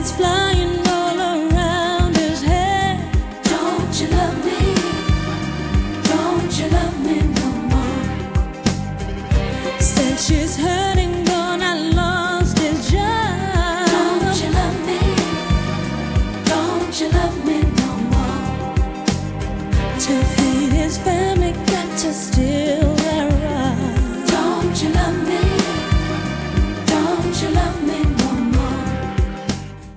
bullets flying all around his head. Don't you love me? Don't you love me no more? Said she's hurting, gone, I lost his job. Don't you love me? Don't you love me no more? To